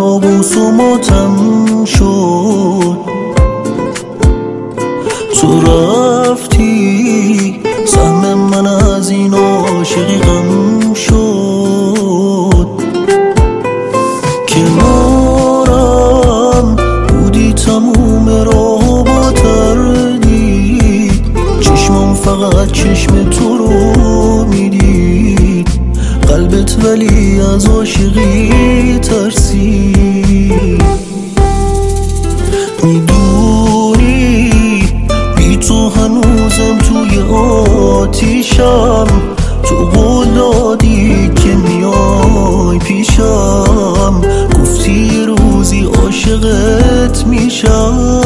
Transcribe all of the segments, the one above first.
کابوس و ماتم شد. تو رفتی سهم من از این عاشقی غم شد. کنارم بودی تموم راه با تردید، چشمم فقط چشم تو رو میدید، قلبت ولی از عاشقی ترسید. میدونی بی تو هنوزم توی آتیشم، تو قول دادی که میای پیشم، گفتی یه روزی عاشقت میشم.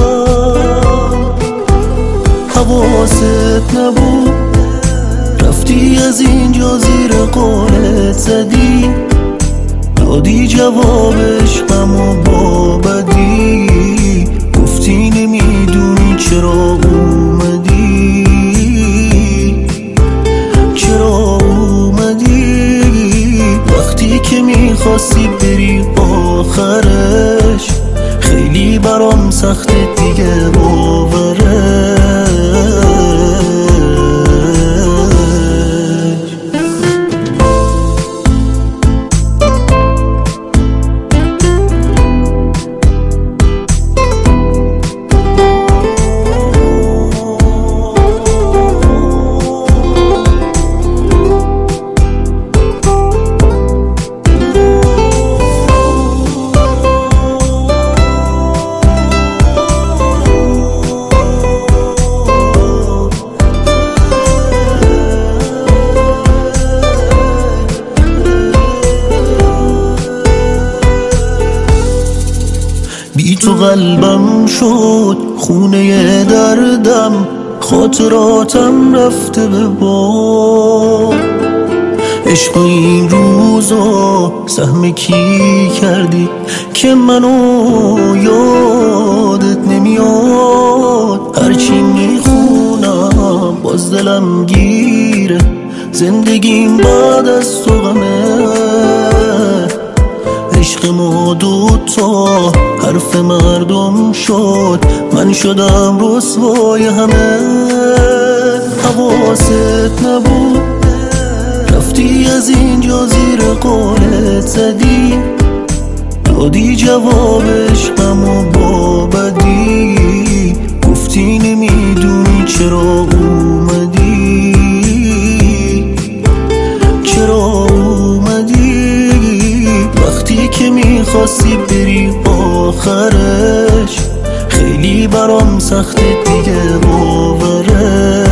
حواست نبود رفتی از اینجا زیر قولت زدی، دادی جوابش غم و با بدی، گفتی نمیدونی چرا اومدی، چرا اومدی وقتی که میخواستی بری آخرش. خیلی برام سخته دیگه باورش. بی تو قلبم شد خونه دردم، خاطراتم رفته به باد. عشق این روزا سهم کی کردی که منو یادت نمیاد. هرچی میخونم باز دلم گیره، زندگیم بعد از تو غمه. عشق ما دوتا حرف مردم شد، من شدم رسوای همه. حواست نبود رفتی از اینجا زیر قولت زدی، دادی جوابش غم و با بدی، گفتی نمیدونی چرا اومدی، چرا اومدی وقتی که میخواستی بری آخرش. خیلی برام سخته دیگه باورش.